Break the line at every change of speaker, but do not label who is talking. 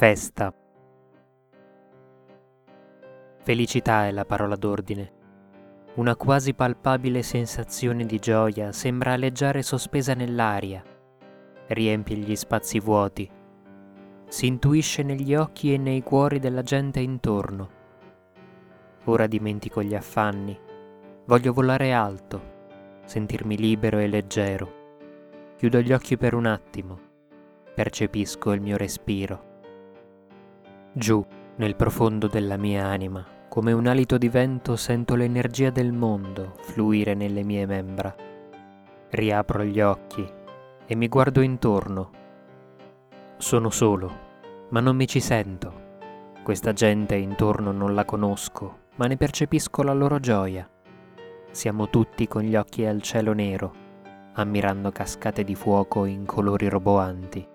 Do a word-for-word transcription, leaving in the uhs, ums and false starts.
Festa. Felicità è la parola d'ordine. Una quasi palpabile sensazione di gioia sembra aleggiare sospesa nell'aria, riempie gli spazi vuoti, si intuisce negli occhi e nei cuori della gente intorno. Ora dimentico gli affanni, voglio volare alto, sentirmi libero e leggero. Chiudo gli occhi per un attimo, percepisco il mio respiro. Giù, nel profondo della mia anima, come un alito di vento, sento l'energia del mondo fluire nelle mie membra. Riapro gli occhi e mi guardo intorno. Sono solo, ma non mi ci sento. Questa gente intorno non la conosco, ma ne percepisco la loro gioia. Siamo tutti con gli occhi al cielo nero, ammirando cascate di fuoco in colori roboanti.